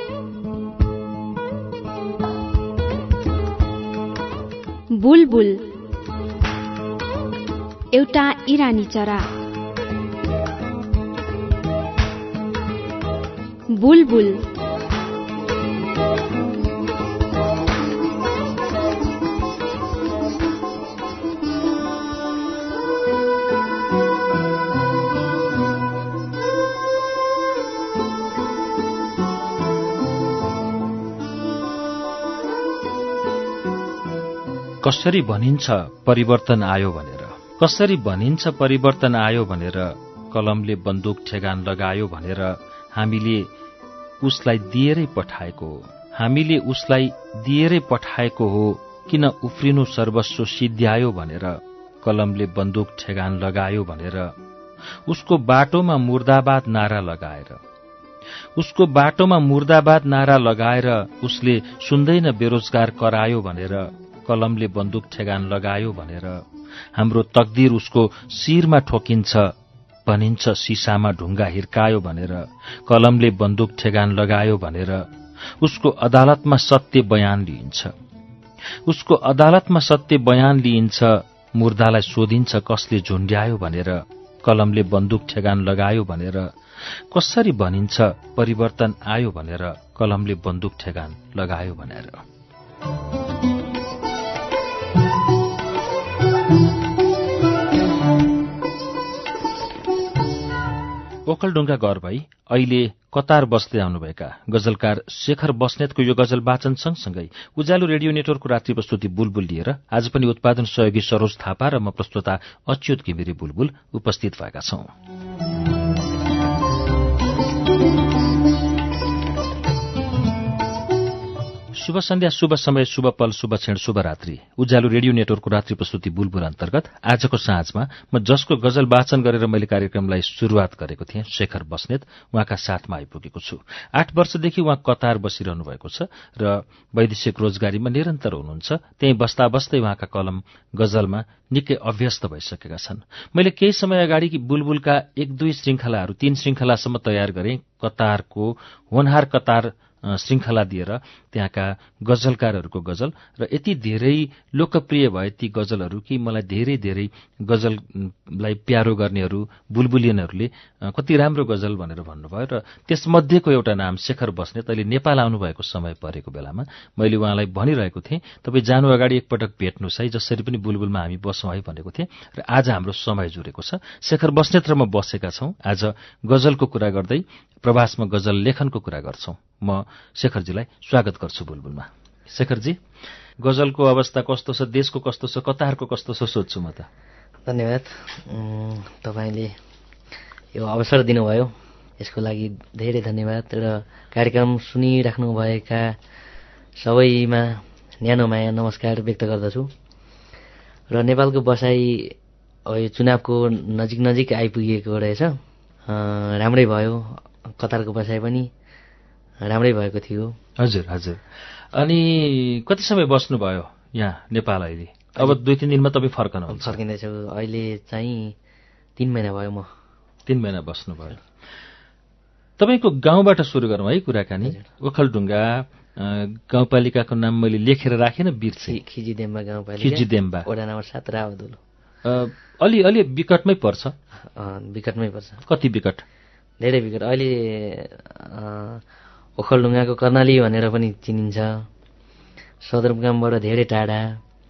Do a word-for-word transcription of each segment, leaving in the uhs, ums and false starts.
बुलबुल एउटा इरानी चरा। बुलबुल कसरी भनिन्छ परिवर्तन आयो भनेर, कसरी भनिन्छ परिवर्तन आयो भनेर, कलमले बन्दुक ठेगान लगायो भनेर हामीले उसलाई दिएरै पठाएको हो, हामीले उसलाई दिएरै पठाएको हो। किन उफ्रिनु सर्वस्व सिद्ध्यायो भनेर, कलमले बन्दुक ठेगान लगायो भनेर, उसको बाटोमा मुर्दाबाद नारा लगाएर, उसको बाटोमा मुर्दाबाद नारा लगाएर उसले सुन्दैन बेरोजगार करायो भनेर, कलमले बन्दुक ठेगान लगायो भनेर हाम्रो तकदीर उसको शिरमा ठोकिन्छ भनिन्छ सिसामा ढुङ्गा हिर्कायो भनेर, कलमले बन्दुक ठेगान लगायो भनेर उसको अदालतमा सत्य बयान लिइन्छ, उसको अदालतमा सत्य बयान लिइन्छ। मुर्दालाई सोधिन्छ कसले झुन्ड्यायो भनेर, कलमले बन्दुक ठेगान लगायो भनेर। कसरी भनिन्छ परिवर्तन आयो भनेर, कलमले बन्दुक ठेगान लगायो भनेर। ओखलढुङ्गा घर भई अहिले कतार बस्दै आउनुभएका गजलकार शेखर बस्नेतको यो गजल वाचन सँगसँगै उज्यालो रेडियो नेटवर्कको रात्रि प्रस्तुति बुलबुल लिएर आज पनि उत्पादन सहयोगी सरोज थापा र म प्रस्तुता अच्युत घिमिरे बुलबुल उपस्थित भएका छौं। शुभ सन्ध्या, शुभ समय, शुभ पल, शुभ क्षण, शुभ रात्रि। उज्यालो रेडियो नेटवर्कको रात्रि प्रस्तुति बुलबुल अन्तर्गत आजको साँझमा म जसको गजल वाचन गरेर मैले कार्यक्रमलाई शुरूआत गरेको थिएँ, शेखर बस्नेत, उहाँका साथमा आइपुगेको छु। आठ वर्षदेखि उहाँ कतार बसिरहनु भएको छ र वैदेशिक रोजगारीमा निरन्तर हुनुहुन्छ। त्यही बस्दा बस्दै उहाँका कलम गजलमा निकै अभ्यस्त भइसकेका छन्। मैले केही समय अगाडि बुलबुलका एक दुई श्रृङ्खलाहरू, तीन श्रृङ्खलासम्म तयार गरेँ। कतारको होनहार कतार श्रृङ्खला दिएर त्यहाँका गजलकारहरूको गजल र यति धेरै लोकप्रिय भए ती गजलहरू कि मलाई धेरै धेरै गजललाई प्यारो गर्नेहरू बुलबुलियनहरूले कति राम्रो गजल भनेर भन्नुभयो र त्यसमध्येको एउटा नाम शेखर बस्नेत अहिले नेपाल आउनुभएको समय परेको बेलामा मैले उहाँलाई भनिरहेको थिएँ, तपाईँ जानु अगाडि एकपटक भेट्नुहोस् है, जसरी पनि बुलबुलमा हामी बसौँ है भनेको थिएँ र आज हाम्रो समय जुरेको छ। शेखर बस्नेत र म बसेका छौँ। आज गजलको कुरा गर्दै प्रवासमा गजल लेखनको कुरा गर्छौँ। म शेखरजीलाई स्वागत गर्छु बुलबुलमा। शेखरजी, गजलको अवस्था कस्तो छ, देशको कस्तो छ, कतारको कस्तो छ सोध्छु म त। धन्यवाद, तपाईँले यो अवसर दिनुभयो, यसको लागि धेरै धन्यवाद। र कार्यक्रम सुनिराख्नुभएका सबैमा न्यानो माया नमस्कार व्यक्त गर्दछु। र नेपालको बसाइ यो चुनावको नजिक नजिक आइपुगेको रहेछ, राम्रै भयो। कतारको बसाइ पनि राम्रै भएको थियो। हजुर हजुर। अनि कति समय बस्नुभयो यहाँ नेपाल अहिले? अब दुई तिन दिनमा तपाईँ फर्कनुहुन्छ? फर्किँदैछु, अहिले चाहिँ तीन महिना भयो। म तीन महिना बस्नुभयो। तपाईँको गाउँबाट सुरु गरौँ है कुराकानी। ओखलढुङ्गा गाउँपालिकाको नाम मैले लेखेर राखेन, बिर्सेँ। खिजीदेम्बा गाउँपालिका, खिजीदेम्बा, वडा नम्बर सात, रावदुलो। अलि अलि विकटमै पर्छ। विकटमै पर्छ। कति विकट? धेरै विकट। अहिले ओखलढुङ्गाको कर्णाली भनेर पनि चिनिन्छ, सदरमुकामबाट धेरै टाढा।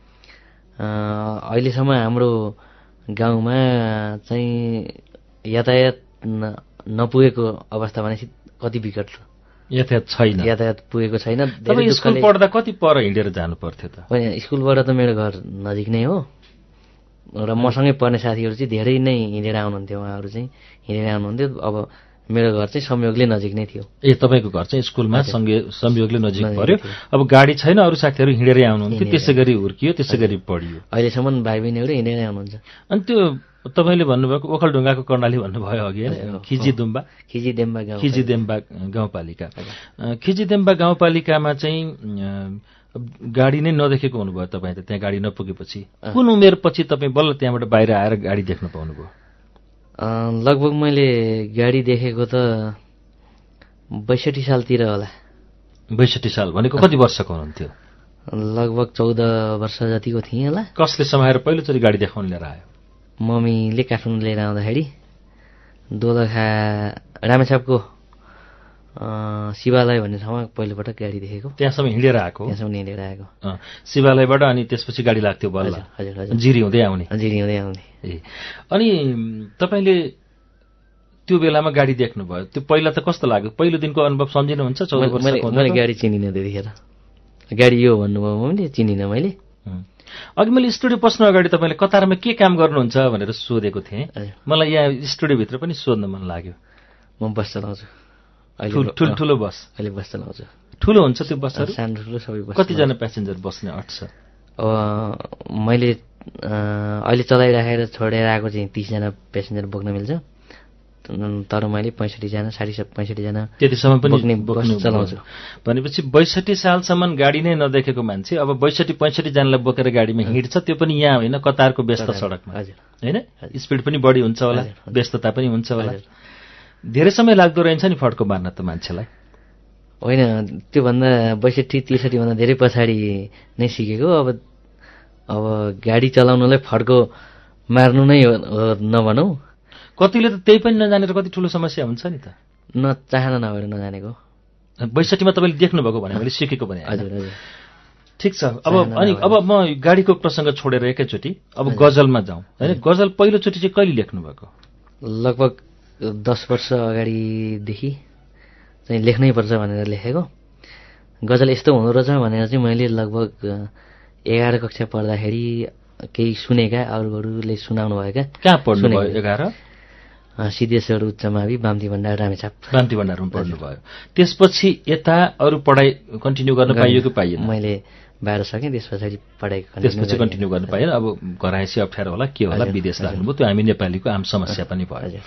अहिलेसम्म हाम्रो गाउँमा चाहिँ यातायात नपुगेको अवस्था भनेपछि कति विकट छ। यातायात छैन? यातायात पुगेको छैन। तपाईँ स्कुल पढ्दा कति पर हिँडेर जानु पर्थ्यो त? स्कुलबाट त मेरो घर नजिक नै हो र मसँगै पढ्ने साथीहरू चाहिँ धेरै नै हिँडेर आउनुहुन्थ्यो। उहाँहरू चाहिँ हिँडेर आउनुहुन्थ्यो। अब मेरो घर चाहिँ संयोगले नजिक नै थियो। ए, तपाईँको घर चाहिँ स्कुलमा संयोगले नजिक पर्यो। अब गाडी छैन, अरू साथीहरू हिँडेरै आउनुहुन्थ्यो, त्यसै गरी हुर्कियो, त्यसै गरी पढियो। अहिलेसम्म भाइ बहिनीहरू हिँडेरै आउनुहुन्छ। अनि त्यो तपाईँले भन्नुभएको ओखलढुङ्गाको कर्णाली भन्नुभयो अघि होइन, खिजीदुम्बा खिजीदेम्बा गाउँ खिजीदेम्बा गाउँपालिका। खिजीदेम्बा गाउँपालिकामा चाहिँ गाडी नै नदेखेको हुनुभयो तपाईँ त? त्यहाँ गाडी नपुगेपछि कुन उमेर पछि तपाईँ बल्ल त्यहाँबाट बाहिर आएर गाडी देख्न पाउनुभयो? लगभग मैले गाडी देखेको त बैसठी सालतिर होला। बैसठी साल भनेको कति वर्षको हुनुहुन्थ्यो? लगभग चौध वर्ष जतिको थिएँ होला। कसले समाएर पहिलोचोटि गाडी देखाउन लिएर आयो? मम्मीले काठमाडौँ लिएर आउँदाखेरि दोलखा रामेछापको शिवालय भन्ने ठाउँमा पहिलोपटक गाडी देखेको। त्यहाँसम्म हिँडेर आएको? त्यहाँसम्म हिँडेर आएको। शिवालयबाट अनि त्यसपछि गाडी लाग्थ्यो बल्ल? हजुर हजुर। जिरी हुँदै आउने? जिरी हुँदै आउने। ए अनि तपाईँले त्यो बेलामा गाडी देख्नुभयो, त्यो पहिला त कस्तो लाग्यो? पहिलो दिनको अनुभव सम्झिनुहुन्छ? चौध वर्षको मैले गाडी चिनिनँ त्यतिखेर। गाडी यो भन्नुभयो मैले चिनिनँ मैले। अघि मैले स्टुडियो पस्नु अगाडि तपाईँले कतारमा के काम गर्नुहुन्छ भनेर सोधेको थिएँ। मलाई यहाँ स्टुडियोभित्र पनि सोध्न मन लाग्यो। म बस चलाउँछु। ठुल्ठुलो बस? अहिले बस चलाउँछु। ठुलो हुन्छ त्यो बसहरू? सानो ठुलो सबै बस। कतिजना प्यासेन्जर बस्ने अट्छ? अब मैले अहिले चलाइराखेर छोडेर आएको चाहिँ तिसजना प्यासेन्जर बोक्न मिल्छ, तर मैले पैँसठीजना साठी पैँसठीजना त्यतिसम्म पनि बस चलाउँछु। भनेपछि बैसठी सालसम्म गाडी नै नदेखेको मान्छे अब बैसठी पैँसठीजनालाई बोकेर गाडीमा हिँड्छ, त्यो पनि यहाँ होइन, कतारको व्यस्त सडकमा होइन? स्पिड पनि बढी हुन्छ होला, व्यस्तता पनि हुन्छ होला। धेरै समय लाग्दो रहेछ नि फड्को मार्न त मान्छेलाई? होइन, त्योभन्दा बैसठी त्रिसठीभन्दा धेरै पछाडि नै सिकेको। अब अब गाडी चलाउनलाई फड्को मार्नु नै हो नभनौँ। कतिले त त्यही पनि नजानेर कति ठुलो समस्या हुन्छ नि त। न चाहना नभएर नजानेको। बैसठीमा तपाईँले देख्नुभएको भने मैले सिकेको भने? हजुर हजुर। ठिक छ। अब अनि अब म गाडीको प्रसङ्ग छोडेर एकैचोटि अब गजलमा जाउँ होइन? गजल पहिलोचोटि चाहिँ कहिले लेख्नुभएको? लगभग दस वर्ष अगाडिदेखि चाहिँ लेख्नै पर्छ भनेर लेखेको। गजल यस्तो हुँदो रहेछ भनेर चाहिँ मैले लगभग एघार कक्षा पढ्दाखेरि केही सुनेका, अरूहरूले सुनाउनु भएका। कहाँ पढ्नुभयो? एघार? सिद्धेश्वर उच्च मावि बाम्ती भण्डार रामेछाप। बाम्ती भण्डारमा पढ्नुभयो। त्यसपछि यता अरू पढाइ कन्टिन्यू गर्न पाइयो कि पाइएन? मैले बाह्र सकेँ, त्यस पछाडि पढाइ त्यसपछि कन्टिन्यू गर्न पाइएन। अब घर आएपछि अप्ठ्यारो होला, के होला, विदेश लाग्नुभयो, त्यो हामी नेपालीको आम समस्या पनि भयो।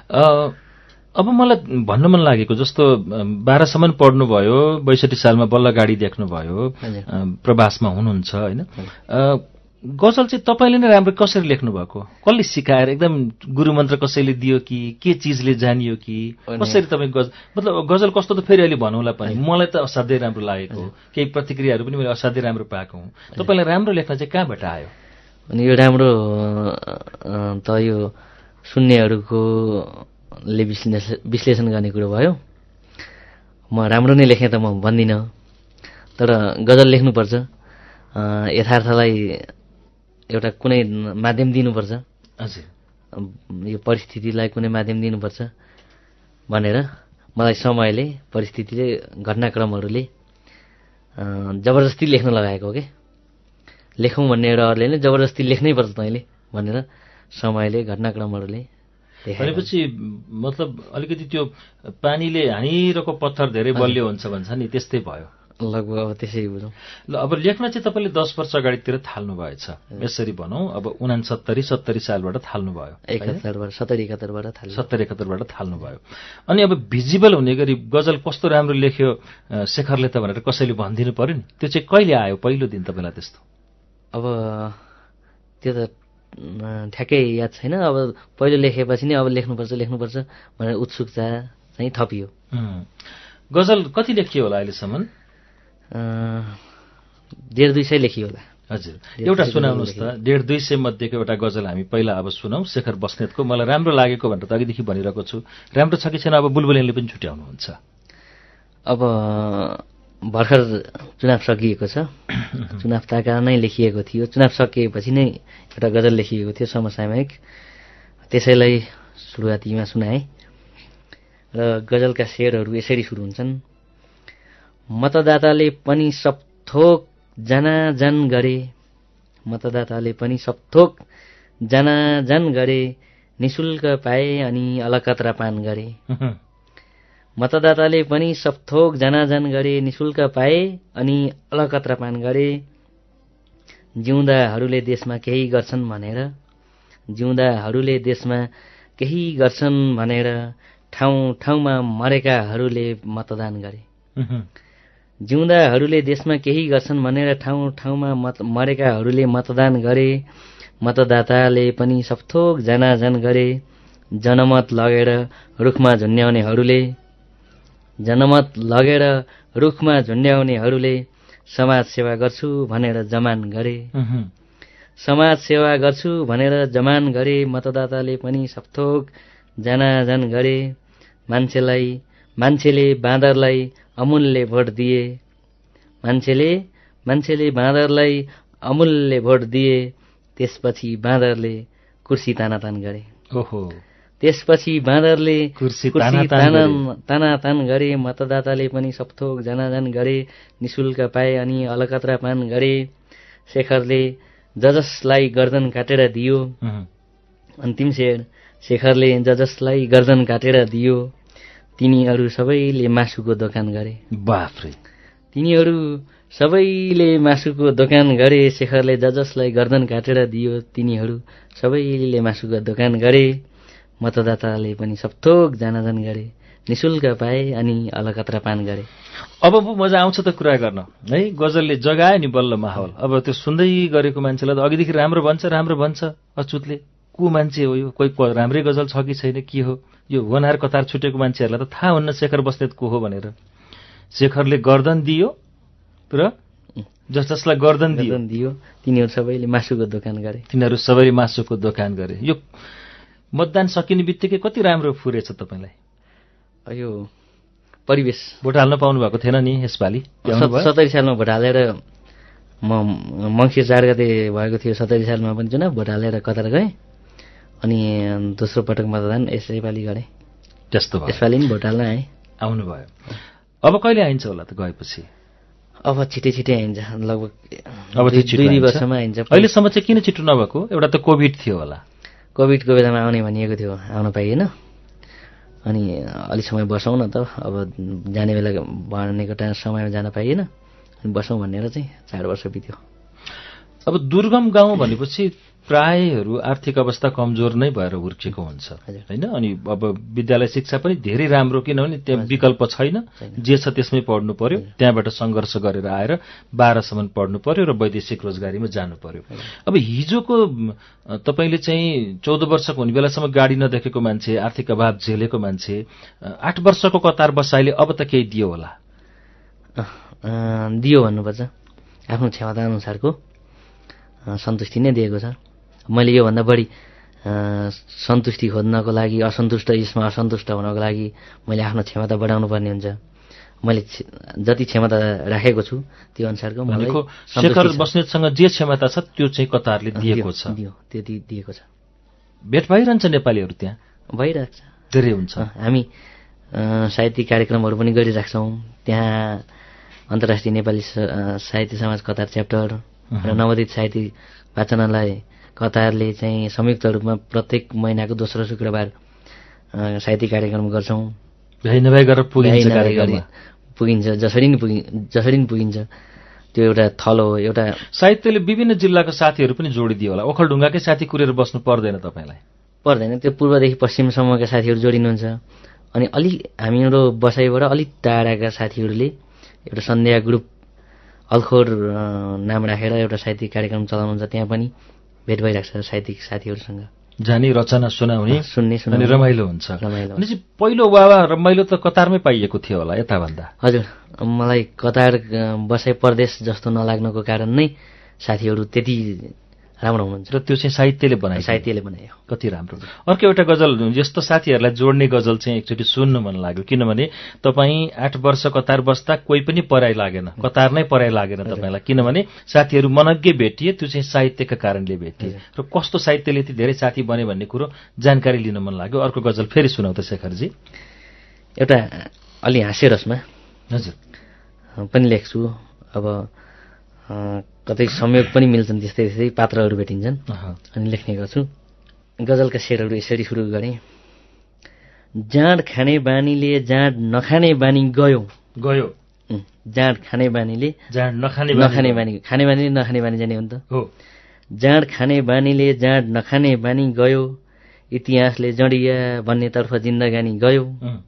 अब मलाई भन्न मन लागेको जस्तो बाह्रसम्म पढ्नुभयो, बैसठी सालमा बल्ल गाडी देख्नुभयो, प्रवासमा हुनुहुन्छ होइन? गजल चाहिँ तपाईँले नै राम्रो कसरी लेख्नु भएको? कसले सिकाएर, एकदम गुरुमन्त्र कसैले दियो कि के चिजले जानियो कि कसरी तपाईँ गजल मतलब गजल कस्तो त फेरि अहिले भनौँला पनि, मलाई त असाध्यै राम्रो लागेको, केही प्रतिक्रियाहरू पनि मैले असाध्यै राम्रो पाएको हुँ। तपाईँलाई राम्रो लेख्न चाहिँ कहाँबाट आयो? अनि यो राम्रो त यो सुन्नेहरूको ले विश्लेषण गर्ने कुरो भयो। म राम्रो नै लेखेँ त म भन्दिनँ, तर गजल लेख्नुपर्छ, यथार्थलाई एउटा कुनै माध्यम दिनुपर्छ। हजुर। यो परिस्थितिलाई कुनै माध्यम दिनुपर्छ भनेर मलाई समयले, परिस्थितिले, घटनाक्रमहरूले जबरजस्ती लेख्न लगाएको हो कि लेखौँ भन्ने एउटा अरूले नै जबरजस्ती लेख्नै पर्छ तैँले भनेर समयले, घटनाक्रमहरूले। भनेपछि मतलब अलिकति त्यो पानीले हानिरहेको पत्थर धेरै बलियो हुन्छ भन्छ नि, त्यस्तै भयो लगभग। अब त्यसै बुझौँ। ल अब लेख्न चाहिँ तपाईँले दस वर्ष अगाडितिर थाल्नु भएछ, यसरी भनौँ अब उनासत्तरी सत्तरी सालबाट थाल्नु भयो? एकहत्तरबाट सत्तरी एकहत्तरबाट थाल्नु सत्तरी एकहत्तरबाट थाल्नु भयो। अनि अब भिजिबल हुने गरी गजल कस्तो राम्रो लेख्यो शेखरले त भनेर कसैले भनिदिनु पऱ्यो नि, त्यो चाहिँ कहिले आयो पहिलो दिन तपाईँलाई त्यस्तो? अब त्यो त ठ्याक्कै याद छैन। अब पहिलो लेखेपछि नै अब लेख्नुपर्छ लेख्नुपर्छ भनेर उत्सुकता चाहिँ थपियो। गजल कति लेखियो होला अहिलेसम्म? डेढ दुई सय लेखियो होला। हजुर, एउटा सुनाउनुहोस् त, डेढ दुई सय मध्येको एउटा गजल हामी पहिला अब सुनौँ शेखर बस्नेतको। मलाई राम्रो लागेको भनेर त अघिदेखि भनिरहेको छु, राम्रो छ कि छैन अब बुलबुलेनले पनि छुट्याउनुहुन्छ। अब भर्खर चुनाव सकिएको छ, चुनाव ताका नै लेखिएको थियो, चुनाव सकिएपछि नै एउटा गजल लेखिएको थियो समसामयिक, त्यसैलाई सुरुवातीमा सुनाएँ। र गजलका शेरहरू यसरी सुरु हुन्छन्। मतदाताले पनि सबथोक जनाजन गरे, मतदाताले पनि सबथोक जनाजन गरे, निशुल्क पाए अनि अलकत्रा पान गरे। मतदाताले पनि सबथोक जनाजन गरे, निशुल्क पाए अनि अलकत्रा पान गरे। जिउँदाहरूले देशमा केही गर्छन् भनेर, जिउँदाहरूले देशमा केही गर्छन् भनेर ठाउँ ठाउँमा मरेकाहरूले मतदान गरे। जिउँदाहरूले देशमा केही गर्छन् भनेर ठाउँ ठाउँमा मत मरेकाहरूले मतदान गरे। मतदाताले पनि सबथोक जनाजन गरे, जनमत लगेर रुखमा झुन्ड्याउनेहरूले, जनमत लगेर रुखमा झुन्ड्याउनेहरूले समाज सेवा गर्छु भनेर जमान गरे समाज सेवा गर्छु भनेर जमान गरे मतदाताले पनि सपथोक जानाजान गरे मान्छेलाई मान्छेले बाँदरलाई अमूल्य भोट दिए मान्छेले मान्छेले बाँदरलाई अमूल्य भोट दिए त्यसपछि बाँदरले कुर्सी तानातान गरे ओहो त्यसपछि बाँदरले कुर्सी तानातान गरे मतदाताले पनि सपथोक जानाजान गरे निशुल्क पाए अनि अलकत्रा पान गरे शेखरले जजसलाई गर्दन काटेर दियो अन्तिम शेर शेखरले जजसलाई गर्दन काटेर दियो तिनीहरू सबैले मासुको दोकान गरे बाफ्रे तिनीहरू सबैले मासुको दोकान गरे शेखरले जजसलाई गर्दन काटेर दियो तिनीहरू सबैले मासुको दोकान गरे मतदाताले पनि सपथोक जानाजान गरे निशुल्क पाए अनि अलकत्रा पान गरे। अब पो मजा आउँछ त कुरा गर्न है गजलले जगायो नि बल्ल माहौल। अब त्यो सुन्दै गरेको मान्छेलाई त अघिदेखि राम्रो भन्छ राम्रो भन्छ अच्युतले को मान्छे हो यो कोही राम्रै गजल छ कि छैन के हो यो वनहार कतार छुटेको मान्छेहरूलाई त थाहा हुन्न शेखर बस्नेत को हो भनेर। शेखरले गर्दन दियो र जस जसलाई गर्दन दियो दियो तिनीहरू सबैले मासुको दोकान गरे तिनीहरू सबैले मासुको दोकान गरे। यो मतदान सकिने बित्तिकै कति राम्रो फुरेछ तपाईँलाई यो परिवेश। भोट हाल्न पाउनु भएको थिएन नि यसपालि? सत्तरी सालमा भोट हालेर म मङ्सिर चार गते भएको थियो सत्तरी सालमा पनि चुनाव भोट हालेर कतार गएँ अनि दोस्रो पटक मतदान यसैपालि गरेँ। त्यस्तो भयो यसपालि पनि भोट हाल्न आएँ। आउनुभयो। अब कहिले आइन्छ होला त गएपछि? अब छिटै छिटै आइन्छ लगभग अब दुई वर्षमा आइन्छ। अहिलेसम्म चाहिँ किन छिटो नभएको? एउटा त कोभिड थियो होला। कोभिडको बेलामा आउने भनिएको थियो आउन पाइएन अनि अलिक समय बसौँ न त अब जाने बेला भनेको टाइम समयमा जान पाइएन अनि बसौँ भनेर चाहिँ चार वर्ष बित्यो। अब दुर्गम गाउँ भनेपछि प्रायहरू आर्थिक अवस्था कमजोर नै भएर हुर्केको हुन्छ होइन। अनि अब विद्यालय शिक्षा पनि धेरै राम्रो किनभने त्यहाँ विकल्प छैन जे छ त्यसमै पढ्नु पर्यो त्यहाँबाट सङ्घर्ष गरेर आएर बाह्रसम्म पढ्नु पर्यो र वैदेशिक रोजगारीमा जानु पर्यो। अब हिजोको तपाईँले चाहिँ चौध वर्षको हुने बेलासम्म गाडी नदेखेको मान्छे आर्थिक अभाव झेलेको मान्छे आठ वर्षको कतार बसाइले अब त केही दियो होला? दियो भन्नुपर्छ आफ्नो क्षमता अनुसारको सन्तुष्टि नै दिएको छ। मैले योभन्दा बढी सन्तुष्टि खोज्नको लागि असन्तुष्ट यसमा असन्तुष्ट हुनको लागि मैले आफ्नो क्षमता बढाउनु पर्ने हुन्छ। मैले जति क्षमता राखेको छु त्यो अनुसारको मलाई शेखर बस्नेतसँग जे क्षमता छ त्यो चाहिँ कतारले दिएको छ। दियो त्यति दिएको छ। भेट भइरहन्छ नेपालीहरू त्यहाँ? भइरहेको छ धेरै हुन्छ। हामी साहित्यिक कार्यक्रमहरू पनि गरिराख्छौँ त्यहाँ। अन्तर्राष्ट्रिय नेपाली साहित्य समाज कतार च्याप्टर र नवोदित साहित्यिक वाचनालय कतारले चाहिँ संयुक्त रूपमा प्रत्येक महिनाको दोस्रो शुक्रबार साहित्यिक कार्यक्रम गर्छौँ। भ्याइ नभ्याइ गरेर पुगिन्छ पुगिन्छ जसरी नि पुगि जसरी नि पुगिन्छ त्यो एउटा थलो हो। एउटा साहित्यले विभिन्न जिल्लाको साथीहरू पनि जोडिदियो होला। ओखलढुङ्गाकै साथी कुरेर बस्नु पर्दैन तपाईँलाई? पर्दैन त्यो पूर्वदेखि पश्चिमसम्मका साथीहरू जोडिनुहुन्छ अनि अलिक हामीहरू बसाइबाट अलिक टाढाका साथीहरूले एउटा सन्ध्या ग्रुप अल्खोर नाम राखेर एउटा साहित्यिक कार्यक्रम चलाउनुहुन्छ। त्यहाँ पनि भेट भइरहेको छ साहित्यिक साथीहरूसँग। जाने रचना सुनाउने सुन्ने सुनाउने रमाइलो हुन्छ। रमाइलो भनेपछि पहिलो वावा रमाइलो त कतारमै पाइएको थियो होला यताभन्दा? हजुर मलाई कतार बसाइ परदेश जस्तो नलाग्नको कारण नै साथीहरू त्यति राम्रो हुनुहुन्छ र त्यो चाहिँ साहित्यले बनायो। साहित्यले बनायो। कति राम्रो। अर्को एउटा गजल यस्तो साथीहरूलाई जोड्ने गजल चाहिँ एकचोटि सुन्नु मन लाग्यो किनभने तपाईँ आठ वर्ष कतार बस्दा कोही पनि पराई लागेन कतार नै पराई लागेन तपाईँलाई किनभने साथीहरू मनग्गै भेटिए त्यो चाहिँ साहित्यका कारणले भेटिए र कस्तो साहित्यले यति धेरै साथी बने भन्ने कुरो जानकारी लिन मन लाग्यो। अर्को गजल फेरि सुनाउ त शेखरजी। एउटा अलि हाँस्यरसमा हजुर पनि लेख्छु। अब कतै संयोग पनि मिल्छन् त्यस्तै त्यस्तै पात्रहरू भेटिन्छन् अनि लेख्ने गर्छु। गजलका शेरहरू यसरी सुरु गरेँ। जाँड खाने बानीले जाँड नखाने बानी गयो गयो जाँड खाने बानीले जाँड नखाने नखाने बानी खाने बानीले नखाने बानी जाने हो नि त हो। जाँड खाने बानीले जाँड नखाने बानी गयो इतिहासले जडिया भन्नेतर्फ जिन्दगानी गयो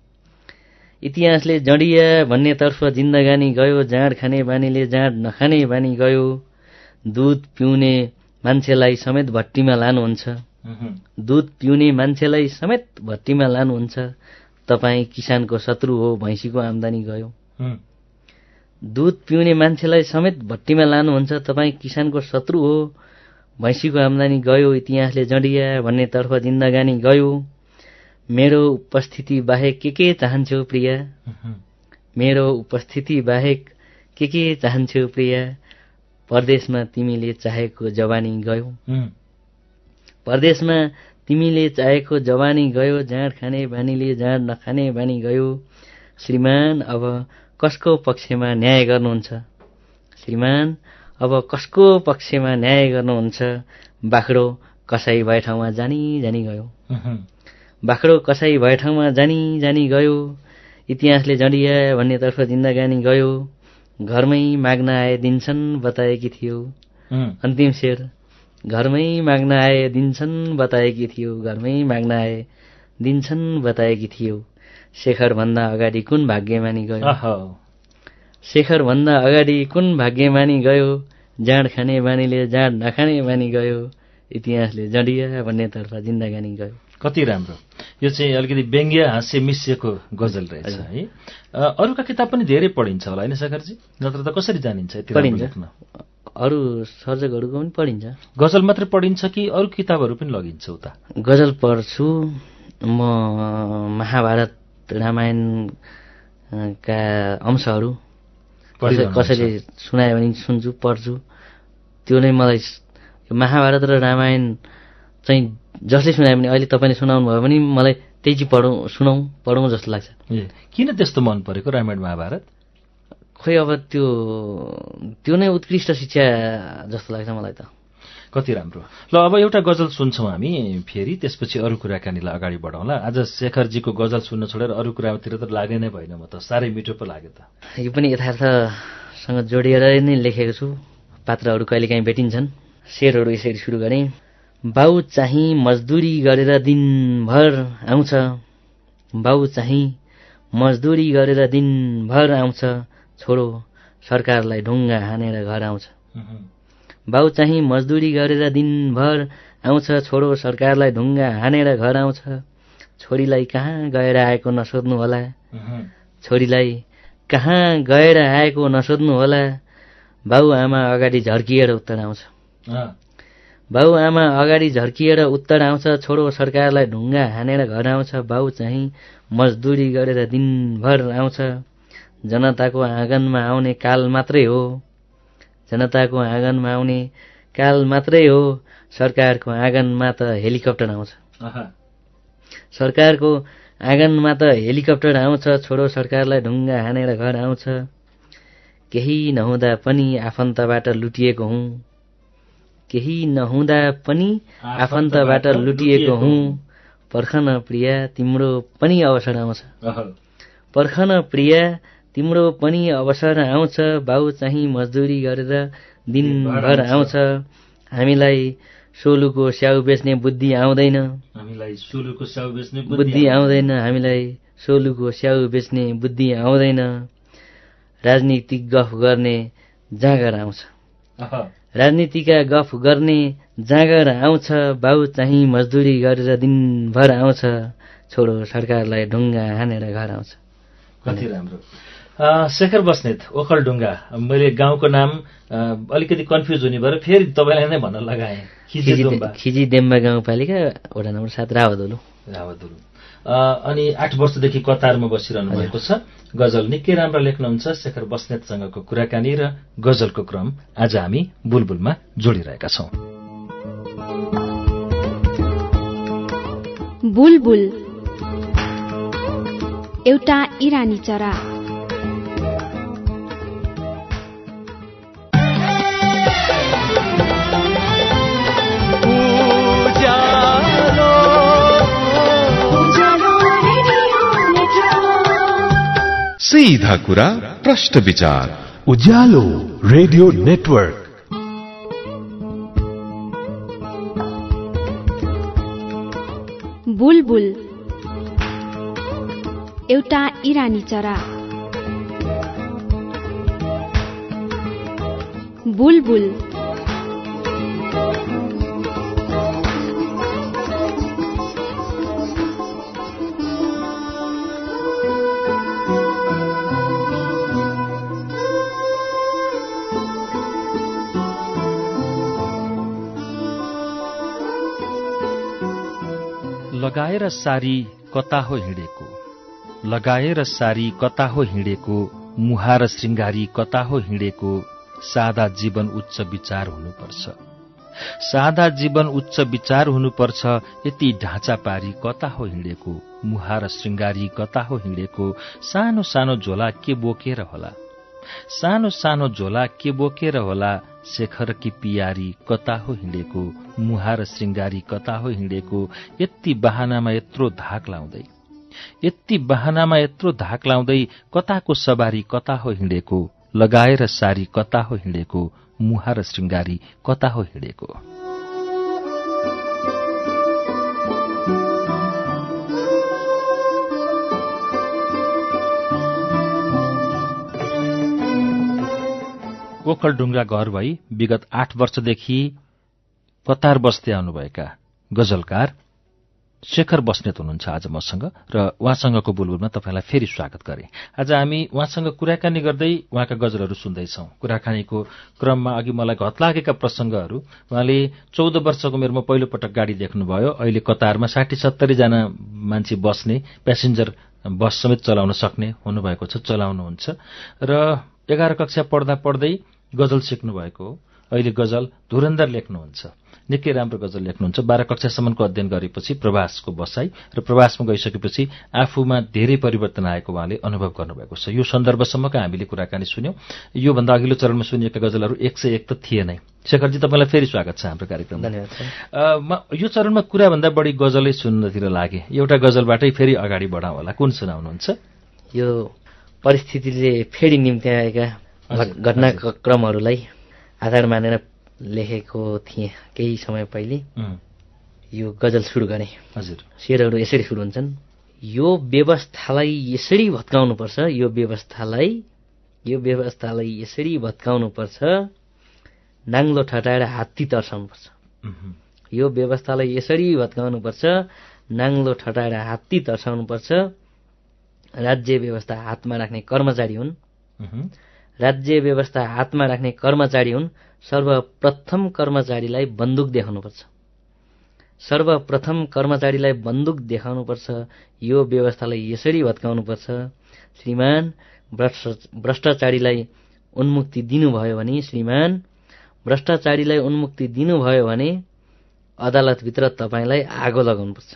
इतिहासले जडिया भन्नेतर्फ जिन्दगानी गयो जाँड खाने बानीले जाँड नखाने बानी गयो दुध पिउने मान्छेलाई समेत भट्टीमा लानुहुन्छ दुध पिउने मान्छेलाई समेत भट्टीमा लानुहुन्छ तपाईँ किसानको शत्रु हो, भैँसीको आम्दानी गयो। हुँ। दुध पिउने मान्छेलाई समेत भट्टीमा लानुहुन्छ, तपाईँ किसानको शत्रु हो, भैँसीको आम्दानी गयो। इतिहासले जडिया भन्नेतर्फ जिन्दगानी गयो। मेरो उपस्थिति बाहेक के के चाहन्छौ प्रिया, मेरो उपस्थिति बाहेक के के चाहन्छौ प्रिया, परदेशमा तिमीले चाहेको जवानी गयो। परदेशमा तिमीले चाहेको जवानी गयो, जाँड खाने बानीले जाँड नखाने बानी गयो। श्रीमान अब कसको पक्षमा न्याय गर्नुहुन्छ, श्रीमान अब कसको पक्षमा न्याय गर्नुहुन्छ, बाख्रो कसाई भए ठाउँमा जानी जानी गयो, बाख्रो कसाई भए ठाउँमा जानी जानी गयो। इतिहासले जडिया भन्नेतर्फ जिन्दगानी गयो। घरमै माग्न आए दिन्छन् बताएकी थियो। अन्तिम शेर, घरमै माग्न आए दिन्छन् बताएकी थियो, घरमै माग्न आए दिन्छन् बताएकी थियो। शेखर भन्दा अगाडि कुन भाग्यमानी गयो, शेखर भन्दा अगाडि कुन भाग्यमानी गयो, जाँड खाने बानीले जाँड नखाने बानी गयो। इतिहासले जडिया भन्नेतर्फ जिन्दगानी गयो। कति राम्रो। यो चाहिँ अलिकति व्यङ्ग्य हास्य मिसिएको गजल रहेछ है। अरूका किताब पनि धेरै पढिन्छ होला हैन शेखरजी, नत्र त कसरी जानिन्छ यति राम्रो लेख्न? अरू सर्जकहरूको पनि पढिन्छ। गजल मात्रै पढिन्छ कि अरू किताबहरू पनि लगिन्छ उता? गजल पढ्छु म, महाभारत रामायणका अंशहरू कसैले सुनायो भने सुन्छु, पढ्छु। त्यो नै मलाई महाभारत र रामायण चाहिँ जसले सुनायो भने, अहिले तपाईँले सुनाउनु भयो भने मलाई त्यही चाहिँ पढौँ सुनाउँ पढौँ जस्तो लाग्छ। किन त्यस्तो मन परेको रामायण महाभारत? खोइ अब त्यो त्यो नै उत्कृष्ट शिक्षा जस्तो लाग्छ मलाई त। कति राम्रो। ल अब एउटा गजल सुन्छौँ हामी फेरि, त्यसपछि अरू कुराकानीलाई अगाडि बढाउँला। आज शेखरजीको गजल सुन्न छोडेर अरू कुरातिर त लाग्ने नै भएन, म त साह्रै मिठो पो लाग्यो त। यो पनि यथार्थसँग जोडिएर नै लेखेको छु। पात्रहरू कहिलेकाहीँ भेटिन्छन्। शेरहरू यसरी सुरु गरेँ। बाउ चाहिँ मजदुरी गरेर दिनभर आउँछ, बाउ चाहिँ मजदुरी गरेर दिनभर आउँछ, छोरो सरकारलाई ढुङ्गा हानेर घर आउँछ। बाउ चाहिँ मजदुरी गरेर दिनभर आउँछ, छोरो सरकारलाई ढुङ्गा हानेर घर आउँछ। छोरीलाई कहाँ गएर आएको नसोध्नु होला, छोरीलाई कहाँ गएर आएको नसोध्नु होला। बाउ आमा अगाडि झर्किएर उत्तर आउँछ, बाउ आमा अगाडि झर्किएर उत्तर आउँछ, छोरो सरकारलाई ढुङ्गा हानेर घर आउँछ। बाउ चाहिँ मजदुरी गरेर दिनभर आउँछ, जनताको आँगनमा आउने काल मात्रै हो, जनताको आँगनमा आउने काल मात्रै हो। सरकारको आँगनमा त हेलिकप्टर आउँछ, सरकारको आँगनमा त हेलिकप्टर आउँछ, छोरो सरकारलाई ढुङ्गा हानेर घर आउँछ। केही नहुँदा पनि आफन्तबाट लुटिएको हुँ, केही नहुँदा पनि आफन्तबाट लुटिएको हुँ। पर्खन प्रिया तिम्रो पनि अवसर आउँछ, पर्खन प्रिया तिम्रो पनि अवसर आउँछ। बाउ चाहिँ मजदुरी गरेर दिनभर आउँछ, हामीलाई सोलुको स्याउ बेच्ने बुद्धि आउँदैन, हामीलाई सोलुको स्याउ बेच्ने बुद्धि आउँदैन, हामीलाई सोलुको स्याउ बेच्ने बुद्धि आउँदैन। राजनीतिक गफ गर्ने जाँगर आउँछ, राजनीतिका गफ गर्ने जाँगर आउँछ। बाउ चाहिँ मजदुरी गरेर दिनभर आउँछ, छोरो सरकारलाई ढुङ्गा हानेर घर आउँछ। कति राम्रो। शेखर बस्नेत, ओखलढुङ्गा। मैले गाउँको नाम अलिकति कन्फ्युज हुने भएर फेरि तपाईँलाई नै भन्न लगाएँ। खिजी देम्बा गाउँपालिका वडा नम्बर सात रावदुलु। रावदुलु। अनि आठ वर्षदेखि कतारमा बसिरहनु भएको छ। गजल निकै राम्रो लेख्नुहुन्छ। शेखर बस्नेतसँगको कुराकानी र गजलको क्रम आज हामी बुलबुलमा जोडिरहेका छौँ। बुलबुल एउटा इरानी चरा। सीधा कुरा प्रश्न विचार, उज्यालो रेडियो नेटवर्क। बुलबुल एउटा इरानी चरा। बुलबुल लगाएर सारी कता हो हिँडेको, लगाएर सारी कता हो हिँडेको, मुहार श्रृङ्गारी कता हो हिँडेको, सादा जीवन उच्च विचार हुनुपर्छ, सादा जीवन उच्च विचार हुनुपर्छ, यति ढाँचा पारी कता हो हिँडेको, मुहार श्रृङ्गारी कता हो हिँडेको, सानो सानो झोला के बोकेर होला, सानो सानो झोला के बोकेर होला, शेखर कि पियारी कता हो हिँडेको, मुहार श्रृङ्गारी कता हो हिँडेको, यति बहानामा यत्रो धाक लाउँदै, यति बहानामा यत्रो धाक लाउँदै, कताको सवारी कता हो हिँडेको, लगाएर सारी कता हो हिँडेको, मुहार श्रृङ्गारी कता हो हिँडेको। ओखलढुङ्गा घर भई विगत आठ वर्षदेखि कतार बस्दै आउनुभएका गजलकार शेखर बस्नेत हुनुहुन्छ आज मसँग, र उहाँसँगको बुलबुलमा तपाईँलाई फेरि स्वागत गरे। आज हामी उहाँसँग कुराकानी गर्दै उहाँका गजलहरू सुन्दैछौँ। कुराकानीको क्रममा अघि मलाई घत लागेका प्रसङ्गहरू, उहाँले चौध वर्षको उमेरमा पहिलोपटक गाडी देख्नुभयो, अहिले कतारमा साठी सत्तरीजना मान्छे बस्ने प्यासेन्जर बस समेत चलाउन सक्ने हुनुभएको छ, चलाउनुहुन्छ, र एघार कक्षा पढ्दा पढ्दै गजल सिक्नुभएको हो। अहिले गजल धुरन्धर लेख्नुहुन्छ, निकै राम्रो गजल लेख्नुहुन्छ। बाह्र कक्षासम्मको अध्ययन गरेपछि प्रवासको बसाई र प्रवासमा गइसकेपछि आफूमा धेरै परिवर्तन आएको उहाँले अनुभव गर्नुभएको छ। यो सन्दर्भसम्मका हामीले कुराकानी सुन्यौं। योभन्दा अघिल्लो चरणमा सुनिएका गजलहरू एक सय एक त थिएनै। शेखरजी, तपाईँलाई फेरि स्वागत छ हाम्रो कार्यक्रममा। धन्यवाद। यो चरणमा कुराभन्दा बढी गजलै सुन्नतिर लागे, एउटा गजलबाटै फेरि अगाडि बढाउँ होला। कुन सुनाउनुहुन्छ? यो परिस्थितिले फेरि निम्त्याएका घटनाक्रमहरूलाई आधार मानेर लेखेको थिएँ केही समय पहिले। यो गजल सुरु गरेँ। हजुर। शेरहरू यसरी सुरु हुन्छन्। यो व्यवस्थालाई यसरी भत्काउनुपर्छ, यो व्यवस्थालाई यो व्यवस्थालाई यसरी भत्काउनुपर्छ, नाङ्लो ठटाएर हात्ती तर्साउनुपर्छ। यो व्यवस्थालाई यसरी भत्काउनुपर्छ, नाङ्लो ठटाएर हात्ती तर्साउनुपर्छ। राज्य व्यवस्था हातमा राख्ने कर्मचारी हुन्, राज्य व्यवस्था हातमा राख्ने कर्मचारी हुन्। सर्वप्रथम कर्मचारीलाई बन्दुक देखाउनुपर्छ, सर्वप्रथम कर्मचारीलाई बन्दुक देखाउनुपर्छ। यो व्यवस्थालाई यसरी भत्काउनुपर्छ। श्रीमान, भ्रष्टाचारीलाई उन्मुक्ति दिनुभयो भने श्रीमान भ्रष्टाचारीलाई उन्मुक्ति दिनुभयो भने अदालतभित्र तपाईँलाई आगो लगाउनुपर्छ,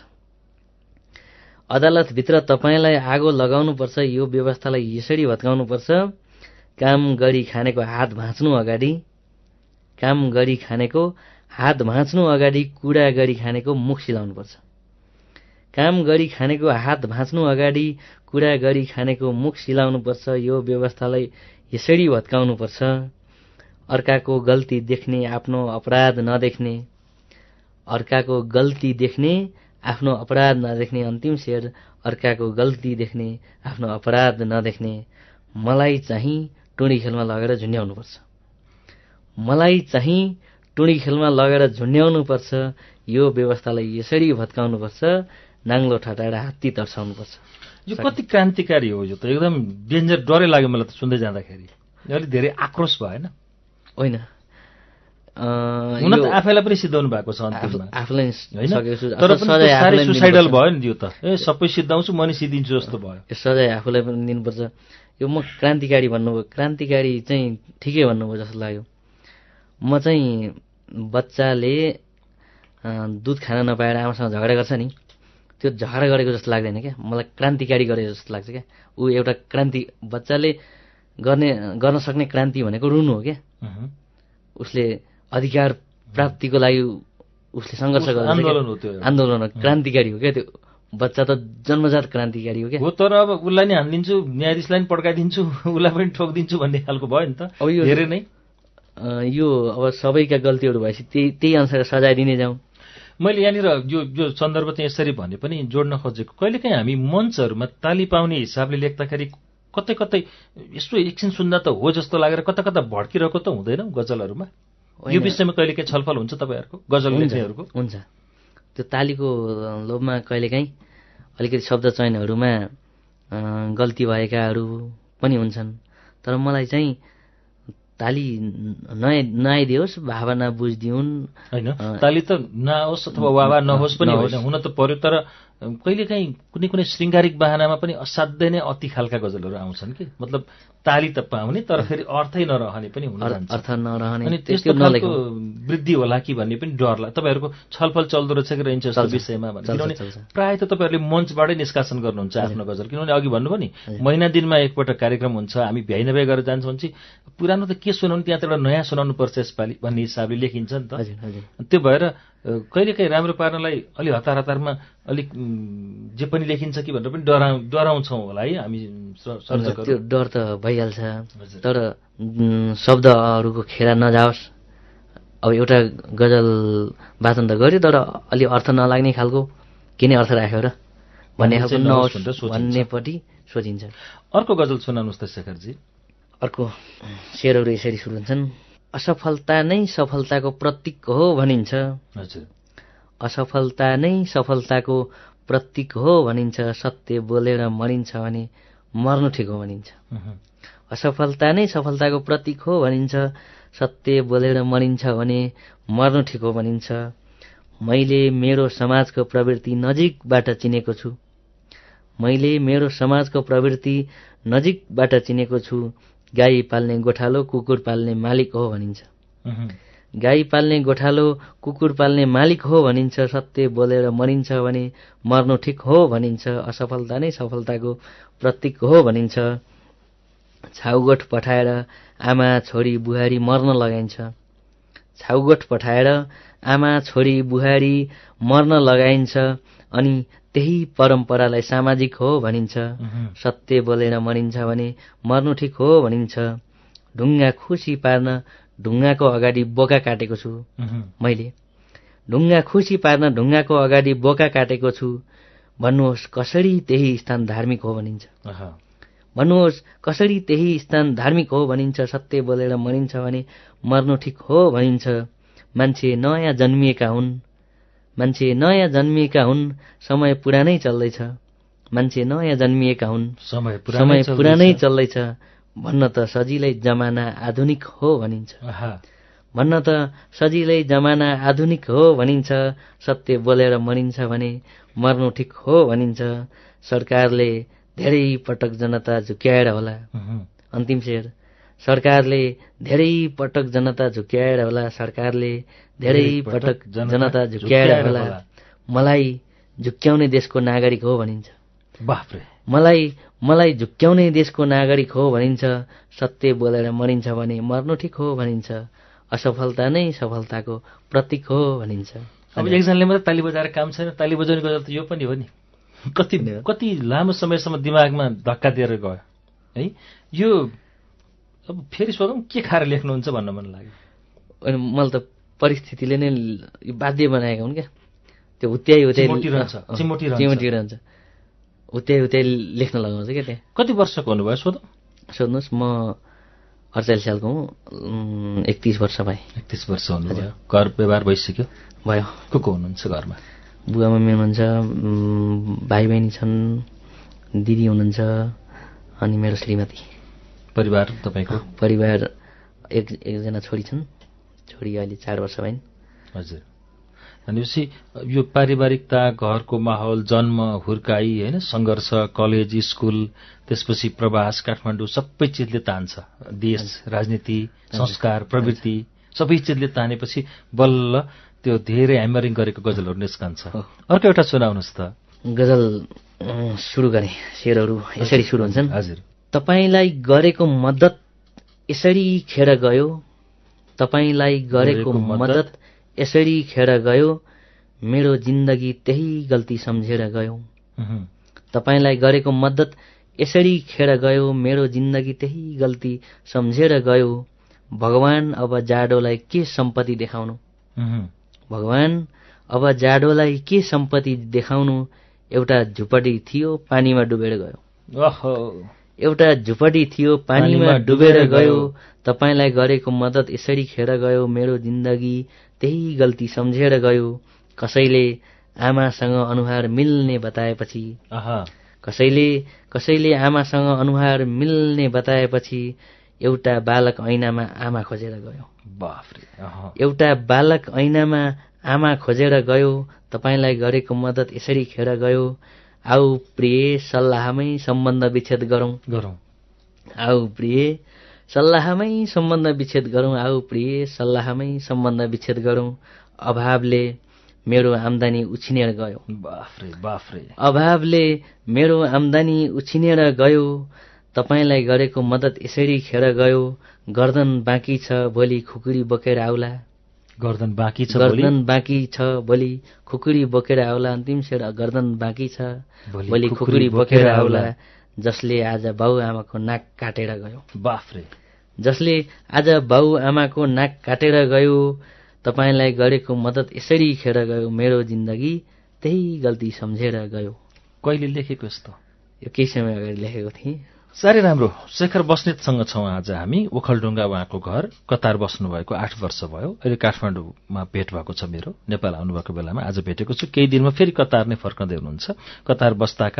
अदालतभित्र तपाईँलाई आगो लगाउनुपर्छ। यो व्यवस्थालाई यसरी भत्काउनुपर्छ। काम गरी खानेको हात भाँच्नु अगाडि काम गरी खानेको हात भाँच्नु अगाडि कुडा गरी खानेको मुख सिलाउनुपर्छ। काम गरी खानेको हात भाँच्नु अगाडि कुडा गरी खानेको मुख सिलाउनुपर्छ। यो व्यवस्थालाई यसरी भत्काउनुपर्छ। अर्काको गल्ती देख्ने आफ्नो अपराध नदेख्ने, अर्काको गल्ती देख्ने आफ्नो अपराध नदेख्ने। अन्तिम शेर, अर्काको गल्ती देख्ने आफ्नो अपराध नदेख्ने। मलाई चाहिँ टुँडी खेलमा लगेर झुन्ड्याउनुपर्छ, मलाई चाहिँ टुँडी खेलमा लगेर झुन्ड्याउनुपर्छ। यो व्यवस्थालाई यसरी भत्काउनुपर्छ, नाङ्लो ठटाएर हात्ती तर्साउनुपर्छ। यो कति क्रान्तिकारी हो! यो त एकदम डेन्जर, डरै लाग्यो मलाई त सुन्दै जाँदाखेरि। अलिक धेरै आक्रोश भएन? होइन, हुन त आफैलाई पनि सिद्धाउनु भएको छ अन्तिममा, आफूलाई होइन? तर पनि सुसाइडल भयो नि यो त। ए सबै सिद्धाउँछु म नि सिद्धिन्छु जस्तो भयो। सजाय आफूलाई पनि दिनुपर्छ। यो म क्रान्तिकारी भन्नुभयो, क्रान्तिकारी चाहिँ ठिकै भन्नुभयो जस्तो लाग्यो। म चाहिँ बच्चाले दुध खान नपाएर आमासँग झगडा गर्छ नि, त्यो झगडा गरेको जस्तो लाग्दैन क्या, मलाई क्रान्तिकारी गरेको जस्तो लाग्छ क्या। ऊ एउटा क्रान्ति, बच्चाले गर्ने गर्न सक्ने क्रान्ति भनेको रुनु हो क्या। उसले अधिकार प्राप्तिको लागि उसले सङ्घर्ष गर्छ, आन्दोलन हो त्यो, आन्दोलन हो, क्रान्तिकारी हो क्या त्यो। बच्चा त जन्मजात क्रान्तिकारी हो क्या हो। तर अब उसलाई नि हानिदिन्छु, न्यायाधीशलाई नि पड्काइदिन्छु, उसलाई पनि ठोकिदिन्छु भन्ने खालको भयो नि त। अब यो धेरै नै यो अब सबैका गल्तीहरू भएपछि त्यही त्यही अनुसार सजाय दिने जाउँ। मैले यहाँनिर यो यो सन्दर्भ चाहिँ यसरी भने पनि जोड्न खोजेको, कहिलेकाहीँ हामी मञ्चहरूमा ताली पाउने हिसाबले लेख्दाखेरि कतै कतै यस्तो एकछिन सुन्दा त हो जस्तो लागेर कता कता भड्किरहेको त हुँदैन गजलहरूमा? यो विषयमा कहिलेकाहीँ छलफल हुन्छ तपाईँहरूको गजल लेख्नेहरूको? हुन्छ। त्यो तालीको लोभमा कहिलेकाहीँ अलिकति शब्द चयनहरूमा गल्ती भएकाहरू पनि हुन्छन्। तर मलाई चाहिँ ताली नआइ नआइदियोस्, भावना बुझिदिउन्। होइन, ताली त नआओस् अथवा वावा नहोस् पनि होइन, हुन त पर्यो। तर कहिलेकाहीँ कुनै कुनै श्रृङ्गारिक बाहनामा पनि असाध्यै नै अति खालका गजलहरू आउँछन् कि मतलब ताली त पाउने तर फेरि अर्थै नरहने पनि हुन जान्छ अर्थ नरहने अनि त्यस्तो खालको वृद्धि होला कि भन्ने पनि डर लाग्छ। तपाईँहरूको छलफल चल्दो रहेछ कि रहन्छ यस्तो विषयमा भने किनभने प्रायः त तपाईँहरूले मञ्चबाटै निष्कासन गर्नुहुन्छ आफ्नो गजल किनभने अघि भन्नुभयो नि महिना दिनमा एकपटक कार्यक्रम हुन्छ हामी भ्याइ नभ्याइ गरेर जान्छौँ भने पुरानो त के सुनाउनु त्यहाँ त एउटा नयाँ सुनाउनु पर्छ यसपालि भन्ने हिसाबले लेखिन्छ नि त। त्यो भएर कहिलेकाहीँ राम्रो पार्नलाई अलि हतार हतारमा अलिक जे पनि लेखिन्छ कि भनेर पनि डरा डराउँछौँ होला है हामी सर्जकहरू। त्यो डर त भइहाल्छ तर शब्दहरूको खेरा नजाओस्। अब एउटा गजल वाचन त गर्यो तर अलि अर्थ नलाग्ने खालको किन अर्थ राख्यो र भन्ने खालको नहोस् भन्नेपट्टि सोचिन्छ। अर्को गजल सुनाउनुहोस् त शेखरजी। अर्को शेरहरू यसरी सुरु हुन्छन्। असफलता नै सफलताको प्रतीक हो भनिन्छ। हजुर। असफलता नै सफलताको प्रतीक हो भनिन्छ। सत्य बोलेर मरिन्छ भने मर्नु ठिक हो भनिन्छ। असफलता नै सफलताको प्रतीक हो भनिन्छ। सत्य बोलेर मरिन्छ भने मर्नु ठिक हो भनिन्छ। मैले मेरो समाजको प्रवृत्ति नजिकबाट चिनेको छु। मैले मेरो समाजको प्रवृत्ति नजिकबाट चिनेको छु। गाई पाल्ने गोठालो कुकुर पाल्ने मालिक हो भनिन्छ। गाई पाल्ने गोठालो कुकुर पाल्ने मालिक हो भनिन्छ। सत्य बोलेर मरिन्छ भने मर्नु ठिक हो भनिन्छ। असफलता नै सफलताको प्रतीक हो भनिन्छ। छाउगोठ पठाएर आमा छोरी बुहारी मर्न लगाइन्छ। छाउगोठ पठाएर आमा छोरी बुहारी मर्न लगाइन्छ अनि त्यही परम्परालाई सामाजिक हो भनिन्छ। सत्य बोलेर मरिन्छ भने मर्नु ठिक हो भनिन्छ। ढुङ्गा खुसी पार्न ढुङ्गाको अगाडि बोका काटेको छु मैले। ढुङ्गा खुसी पार्न ढुङ्गाको अगाडि बोका काटेको छु। भन्नुहोस् कसरी त्यही स्थान धार्मिक हो भनिन्छ। भन्नुहोस् कसरी त्यही स्थान धार्मिक हो भनिन्छ। सत्य बोलेर मरिन्छ भने मर्नु ठिक हो भनिन्छ। मान्छे नयाँ जन्मिएका हुन्। मान्छे नयाँ जन्मिएका हुन्। समय पुरानै चल्दैछ। मान्छे नयाँ जन्मिएका हुन्। समय पुरानै चल्दैछ। भन्न त सजिलै जमाना आधुनिक हो भनिन्छ। भन्न त सजिलै जमाना आधुनिक हो भनिन्छ। सत्य बोलेर मरिन्छ भने मर्नु ठिक हो भनिन्छ। सरकारले धेरै पटक जनता झुक्याएर होला। अन्तिम शेर। सरकारले धेरै पटक जनता झुक्याएर होला। सरकारले धेरै पटक जनता झुक्याएर होला। मलाई झुक्क्याउने देशको नागरिक हो भनिन्छ। बाफ्रे। मलाई मलाई झुक्क्याउने देशको नागरिक हो भनिन्छ। सत्य बोलेर मरिन्छ भने मर्नु ठिक हो भनिन्छ। असफलता नै सफलताको प्रतीक हो भनिन्छ। अब एकजनाले मात्रै ताली बजाएर काम छैन। ताली बजाउने गजल त यो पनि हो नि। कति कति लामो समयसम्म दिमागमा धक्का दिएर गयो है। यो अब फेरि सोधौँ के खाएर लेख्नुहुन्छ भन्न मन लाग्यो। अनि मलाई त परिस्थितिले नै बाध्य बनाएका हुन् क्या। त्यो हुत्याइ हुत्याइ चिमोटिरहन्छ। हुत्याइ हुत्याइ लेख्न लगाउँछ क्या त्यहाँ। कति वर्षको हुनुभयो सोधौँ। सोध्नुहोस् म अडचालिस सालको हुँ। एकतिस वर्ष भए। एकतिस वर्ष हुनुभयो। घर व्यवहार भइसक्यो। भयो। को को हुनुहुन्छ घरमा। बुवा मम्मी हुनुहुन्छ। भाइ बहिनी छन्। दिदी हुनुहुन्छ अनि मेरो श्रीमती। परिवार तपाईँको। परिवार एक एकजना छोरी छन्। छोरी अहिले चार वर्ष भइन्। हजुर। भनेपछि यो पारिवारिकता घरको माहौल जन्म हुर्काई होइन सङ्घर्ष कलेज स्कुल त्यसपछि प्रवास काठमाडौँ सबै चिजले तान्छ। देश राजनीति संस्कार प्रवृत्ति सबै चिजले तानेपछि बल्ल त्यो धेरै ह्यामरिङ गरेको गजलहरू निस्कन्छ। अर्को एउटा सुनाउनुहोस् त। गजल सुरु गरे। शेरहरू यसरी सुरु हुन्छन्। हजुर। तपाईलाई गरेको मद्दत यसरी खेर गयो। तपाईलाई गरेको मद्दत यसरी खेर गयो। मेरो जिन्दगी त्यही गल्ती सम्झेर गयो। तपाईलाई गरेको मद्दत यसरी खेर गयो। मेरो जिन्दगी त्यही गल्ती सम्झेर गयो। भगवान अब जाडोलाई के सम्पत्ति देखाउनु। भगवान अब जाडोलाई के सम्पत्ति देखाउनु। एउटा झुपडी थियो पानीमा डुबेर गयो। ओहो। एउटा झुपडी थियो पानीमा डुबेर गयो। तपाईलाई गरेको मद्दत यसरी खेर गयो। मेरो जिन्दगी त्यही गल्ती सम्झेर गयो। कसैले आमासँग अनुहार मिल्ने बताएपछि कसैले कसैले आमासँग अनुहार मिल्ने बताएपछि एउटा बालक ऐनामा आमा खोजेर गयो। बाफरे। एउटा बालक ऐनामा आमा खोजेर गयो, तपाईँलाई गरेको मद्दत यसरी खेर गयो। आऊ प्रिय सल्लाहमै सम्बन्ध विच्छेद गरौँ गरौँ आऊ प्रिय सल्लाहमै सम्बन्ध विच्छेद गरौँ आऊ प्रिय सल्लाहमै सम्बन्ध विच्छेद गरौँ। अभावले मेरो आम्दानी उछिनेर गयो। बाफरे बाफरे। अभावले मेरो आम्दानी उछिनेर गयो, तपाईँलाई गरेको मद्दत यसरी खेर गयो। गर्दन बाँकी छ भोलि खुकुरी बोकेर आउला। गर्दन बाँकी छ गर्दन बाँकी छ भोलि खुकुरी बोकेर आउला। अन्तिम शेर गर्दन बाँकी छ भोलि खुकुरी बोकेर आउला। जसले आज बाउ आमाको नाक काटेर गयो। बाफरे। जसले आज बाउ आमाको नाक काटेर गयो, तपाईँलाई गरेको मद्दत यसरी खेर गयो। मेरो जिन्दगी त्यही गल्ती सम्झेर गयो। कहिले लेखेको यस्तो? यो केही समय अगाडि लेखेको थिएँ। साह्रै राम्रो। शेखर बस्नेतसँग छौँ आज हामी। ओखलढुङ्गा उहाँको घर, कतार बस्नुभएको आठ वर्ष भयो। अहिले काठमाडौँमा भेट भएको छ मेरो। नेपाल आउनुभएको बेलामा आज भेटेको छु। केही दिनमा फेरि कतार नै फर्कँदै हुनुहुन्छ। कतार बस्दाका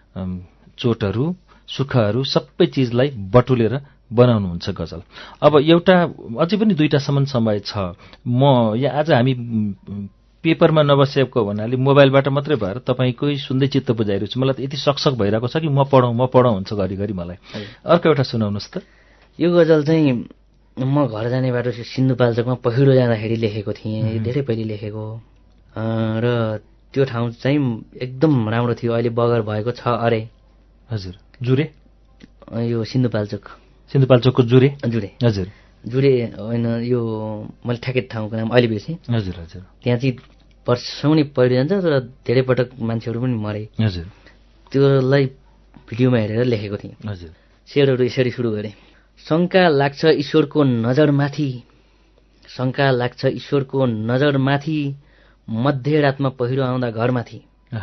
चोटहरू सुखहरू सबै चिजलाई बटुलेर बनाउनुहुन्छ गजल। अब एउटा अझै पनि दुईटासम्म समय छ। म यहाँ आज हामी पेपरमा नबसेको भन्नाले मोबाइलबाट मात्रै भएर तपाईँकै सुन्दै चित्त बुझाइरहेको छु। मलाई त यति सकसक भइरहेको छ कि म पढौँ म पढौँ हुन्छ घरिघरि मलाई। अर्को एउटा सुनाउनुहोस् त। यो गजल चाहिँ म घर जाने बाटो सिन्धुपाल्चोकमा पहिरो जाँदाखेरि लेखेको थिएँ। धेरै पहिले लेखेको र त्यो ठाउँ चाहिँ एकदम राम्रो थियो। अहिले बगर भएको छ अरे। हजुर। जुरे? यो सिन्धुपाल्चोक। सिन्धुपाल्चोकको जुरे? जुरे। हजुर। जुरे होइन, यो मैले ठ्याक्कै ठाउँको नाम अहिले बिर्सेँ। हजुर हजुर। त्यहाँ चाहिँ वर्षौँ पहिरो जान्छ तर धेरै पटक मान्छेहरू पनि मरे। हजुर। त्योलाई भिडियोमा हेरेर लेखेको थिएँ। हजुर। शेरहरू यसरी सुरु गरेँ। शङ्का लाग्छ ईश्वरको नजरमाथि, शङ्का लाग्छ ईश्वरको नजरमाथि, मध्यरातमा पहिरो आउँदा घरमाथि।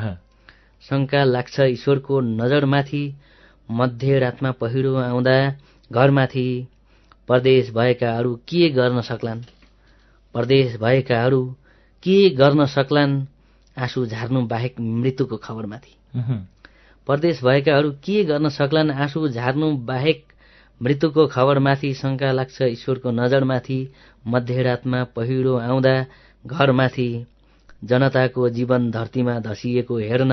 शङ्का लाग्छ ईश्वरको नजरमाथि, मध्यरातमा पहिरो आउँदा घरमाथि। परदेश भएकाहरू के गर्न सक्लान्, परदेश भएकाहरू के गर्न सक्लान्, आँसु झार्नु बाहेक मृत्युको खबरमाथि। परदेश भएकाहरू के गर्न सक्लान्, आँसु झार्नु बाहेक मृत्युको खबरमाथि। शङ्का लाग्छ ईश्वरको नजरमाथि, मध्यरातमा पहिरो आउँदा घरमाथि। जनताको जीवन धरतीमा धसिएको हेर्न,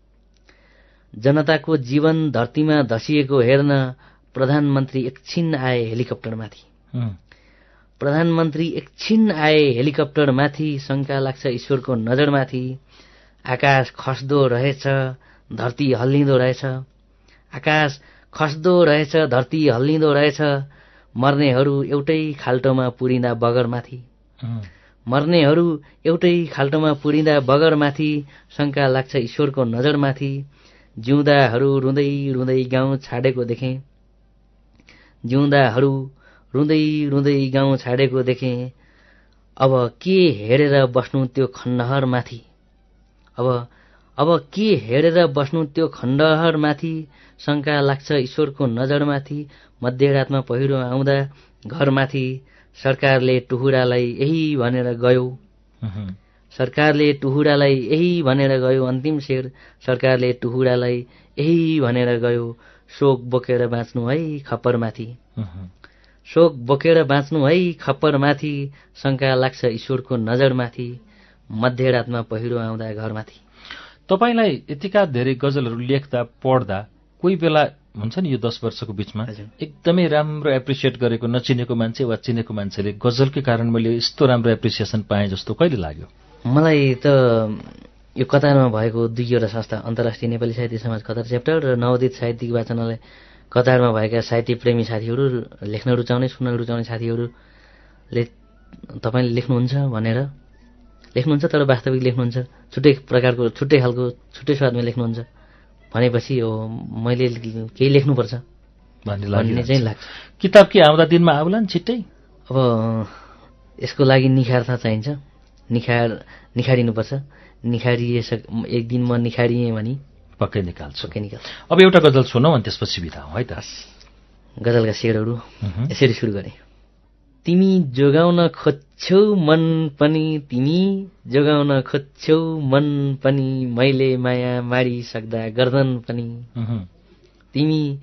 जनताको जीवन धरतीमा धसिएको हेर्न, प्रधानमन्त्री एकछिन आए हेलिकप्टरमाथि। प्रधानमन्त्री एकछिन आए हेलिकप्टरमाथि। शङ्का लाग्छ ईश्वरको नजरमाथि। आकाश खस्दो रहेछ धरती हल्लिँदो रहेछ, आकाश खस्दो रहेछ धरती हल्लिँदो रहेछ। मर्नेहरू एउटै खाल्टोमा पुरिँदा बगरमाथि, मर्नेहरू एउटै खाल्टोमा पुरिँदा बगरमाथि। शङ्का लाग्छ ईश्वरको नजरमाथि। जिउँदाहरू रुँदै रुँदै गाउँ छाडेको देखेँ, जिउँदाहरू रुँदै रुँदै गाउँ छाडेको देखेँ। अब के हेरेर बस्नु त्यो खण्डहरमाथि, अब अब के हेरेर बस्नु त्यो खण्डहरमाथि। शङ्का लाग्छ ईश्वरको नजरमाथि, मध्यरातमा पहिरो आउँदा घरमाथि। सरकारले टुहुरालाई यही भनेर गयो, सरकारले टुहुरालाई यही भनेर गयो। अन्तिम शेर सरकारले टुहुरालाई यही भनेर गयो। शोक बोकेर बाँच्नु है खप्परमाथि, शोक बोकेर बाँच्नु है खप्परमाथि। शङ्का लाग्छ ईश्वरको नजरमाथि, मध्यरातमा पहिरो आउँदा घरमाथि। तपाईँलाई यतिका धेरै गजलहरू लेख्दा पढ्दा कोही बेला हुन्छ नि यो दस वर्षको बिचमा एकदमै राम्रो एप्रिसिएट गरेको नचिनेको मान्छे वा चिनेको मान्छेले गजलकै कारण मैले यस्तो राम्रो एप्रिसिएसन पाएँ जस्तो कहिले लाग्यो? मलाई त यो कतारमा भएको दुईवटा संस्था, अन्तर्राष्ट्रिय नेपाली साहित्य समाज कतार च्याप्टर र नवोदित साहित्यिक वाचनालय कतारमा भएका साहित्य प्रेमी साथीहरू, लेख्न रुचाउने सुन्न रुचाउने साथीहरूले तपाईँले लेख्नुहुन्छ भनेर लेख्नुहुन्छ तर वास्तविक लेख्नुहुन्छ, छुट्टै प्रकारको छुट्टै खालको छुट्टै स्वादमा लेख्नुहुन्छ भनेपछि हो मैले केही लेख्नुपर्छ भन्ने चाहिँ लाग्छ। किताब के आउँदा दिनमा आउलान् छिट्टै? अब यसको लागि निखार्था चाहिन्छ, निखार निखारिनुपर्छ। निखारिए एक दिन म निखारिएँ भने पक्कै निकाल्छु, पक्कै निकाल्छु। अब एउटा गजल सुनौँ अनि त्यसपछि बिदा हौँ है त। गजलका शेरहरू यसरी सुरु गरेँ। तिमी जोगाउन खोज्छौ मन पनि, तिमी जोगाउन खोज्छौ मन पनि, मैले माया मारिसक्दा गर्दन पनि। तिमी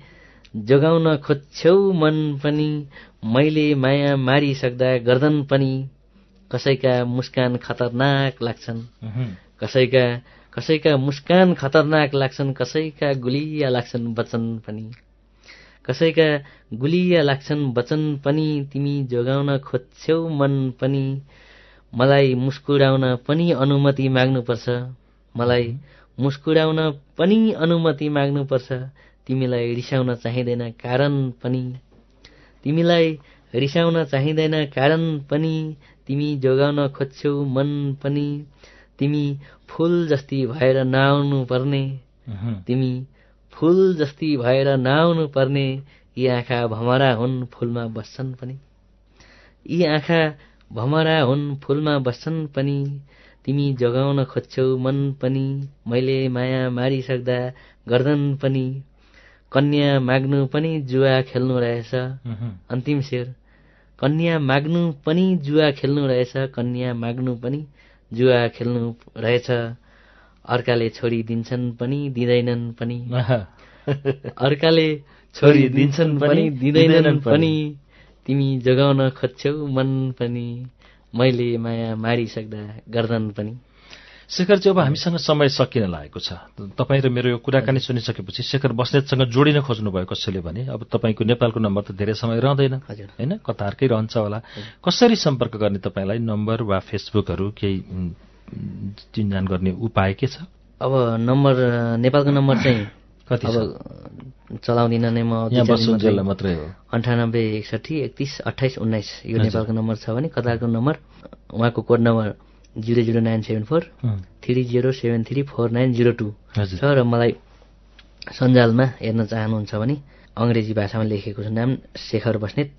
जोगाउन खोज्छौ मन पनि मैले माया मारिसक्दा गर्दन पनि कसैका मुस्कान खतरनाक लाग्छन् कसैका कसैका मुस्कान खतरनाक लाग्छन् कसैका गुलिया लाग्छन् वचन पनि कसैका गुलिया लाग्छन् वचन पनि तिमी जोगाउन खोज्छौ मन पनि मलाई मुस्कुराउन पनि अनुमति माग्नुपर्छ मलाई मुस्कुराउन पनि अनुमति माग्नुपर्छ तिमीलाई रिसाउन चाहिँदैन कारण पनि तिमीलाई रिसाउन चाहिँदैन कारण पनि तिमी जोगाउन खोज्छौ मन पनि तिमी फूल जस्ती भएर नआउनु पर्ने तिमी फूल जस्ती भएर नआउनु पर्ने यी आँखा भमरा हुन् फूलमा बस्छन् पनि यी आँखा भमरा हुन् फूलमा बस्छन् पनि तिमी जोगाउन खोज्छौ मन पनि मैले माया मारिसक्दा गर्दन पनि कन्या माग्नु पनि जुवा खेल्नु रहेछ अन्तिम शेर कन्या माग्नु पनि जुवा खेल्नु रहेछ कन्या माग्नु पनि जुवा खेल्नु रहेछ अर्काले छोडी दिन्छन् पनि दिँदैनन् पनि अर्काले छोडी दिन्छन् पनि दिँदैनन् पनि तिमी जोगाउन खोज्छौ मन पनि मैले माया मारिसक्दा गर्दन पनि। शेखरजी अब हामीसँग समय सकिन लागेको छ। तपाईँ र मेरो यो कुराकानी सुनिसकेपछि शेखर बस्नेतसँग जोडिन खोज्नु भयो कसैले भने अब तपाईँको नेपालको नम्बर त धेरै समय रहँदैन होइन कतारकै रहन्छ होला कसरी सम्पर्क गर्ने तपाईँलाई नम्बर वा फेसबुकहरू केही चिन्जान गर्ने उपाय के छ? अब नम्बर नेपालको नम्बर चाहिँ कति अब चलाउँदिन नै म मात्रै हो अन्ठानब्बे एकसठी एकतिस अठाइस उन्नाइस यो नेपालको नम्बर छ भने कतारको नम्बर उहाँको code number zero zero nine seven four three zero seven three four nine zero two छ र मलाई सञ्जालमा हेर्न चाहनुहुन्छ भने अङ्ग्रेजी भाषामा लेखेको छ नाम शेखर बस्नेत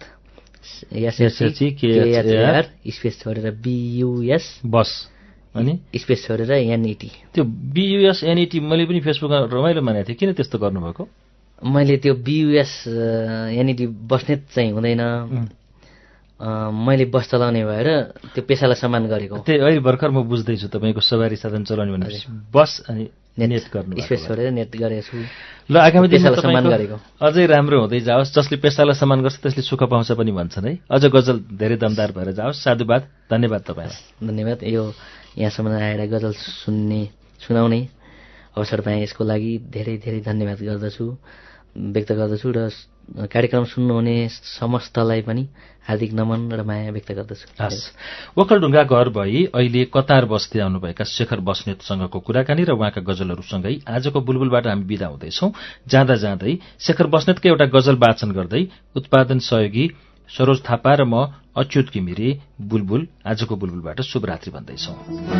स्पेस छोडेर बियुएस बस अनि स्पेस छोडेर एनइटी त्यो बियुएस एनइटी मैले पनि फेसबुकमा रमाइलो मानेको थिएँ किन त्यस्तो गर्नुभएको? मैले त्यो बियुएस एनइटी बस्नेत चाहिँ हुँदैन मैले बस चलाउने भएर त्यो पेसालाई सम्मान गरेको त्यही अहिले भर्खर म बुझ्दैछु तपाईँको सवारी साधन चलाउने भनेपछि बस अनि नेट गर्नु स्पेस छोडेर नेट गरेको छु ल आगामी दिनमा सम्मान गरेको अझै राम्रो हुँदै जाओस् जसले पेसालाई सम्मान गर्छ त्यसले सुख पाउँछ पनि भन्छन् है अझ गजल धेरै दमदार भएर जाओस् साधुवाद धन्यवाद तपाईँलाई धन्यवाद यो यहाँसम्म आएर गजल सुन्ने सुनाउने अवसर पाएँ यसको लागि धेरै धेरै धन्यवाद गर्दछु व्यक्त गर्दछु र कार्यक्रम सुन्नुहुने समस्तलाई पनि हार्दिक नमन र माया व्यक्त गर्दछु। हस् ओखलढुङ्गा घर भई अहिले कतार बस्दै आउनुभएका शेखर बस्नेतसँगको कुराकानी र उहाँका गजलहरूसँगै आजको बुलबुलबाट हामी बिदा हुँदैछौँ। जाँदा जाँदै शेखर बस्नेतकै एउटा गजल वाचन गर्दै उत्पादन सहयोगी सरोज थापा र म अच्युत घिमिरे बुलबुल आजको बुलबुलबाट शुभरात्रि भन्दैछौँ।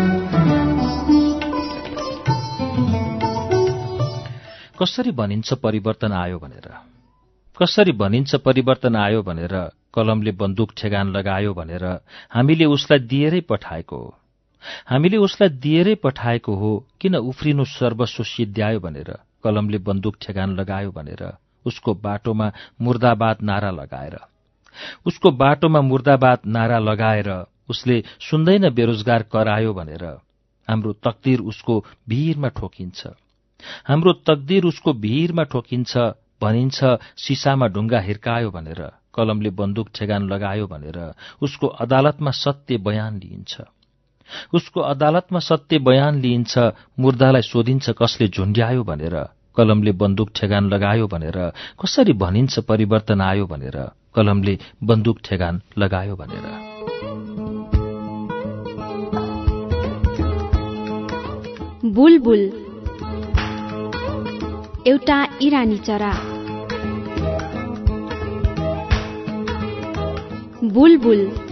कसरी भनिन्छ परिवर्तन आयो भनेर कसरी भनिन्छ परिवर्तन आयो भनेर कलमले बन्दुक ठेगान लगायो भनेर हामीले उसलाई दिएरै पठाएको हो हामीले उसलाई दिएरै पठाएको हो किन उफ्रिनु सर्वस्व सिद्ध्यायो भनेर कलमले बन्दुक ठेगान लगायो भनेर उसको बाटोमा मुर्दाबाद नारा लगाएर उसको बाटोमा मुर्दाबाद नारा लगाएर उसले सुन्दैन बेरोजगार करायो भनेर हाम्रो तकदीर उसको भिरमा ठोकिन्छ हाम्रो तकदीर उसको भिरमा ठोकिन्छ भनिन्छ सिसामा ढुङ्गा हिर्कायो भनेर कलमले बन्दुक ठेगान लगायो भनेर उसको अदालतमा सत्य बयान लिइन्छ उसको अदालतमा सत्य बयान लिइन्छ मुर्दालाई सोधिन्छ कसले झुन्ड्यायो भनेर कलमले बन्दुक ठेगान लगायो भनेर कसरी भनिन्छ परिवर्तन आयो भनेर कलमले बन्दुक ठेगान लगायो भनेर। बुलबुल एउटा इरानी चरा। बुलबुल